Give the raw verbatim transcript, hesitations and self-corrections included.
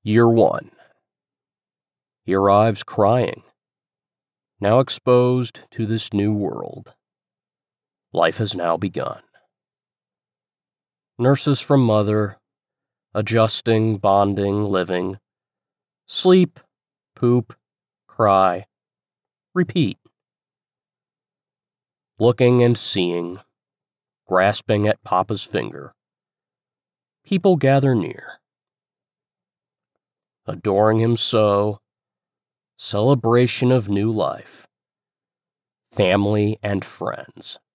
Year one. He arrives crying, now exposed to this new world. Life has now begun. Nurses from mother, adjusting, bonding, living. Sleep, poop, cry, repeat. Looking and seeing, grasping at Papa's finger. People gather near. Adoring him so, celebration of new life, family and friends.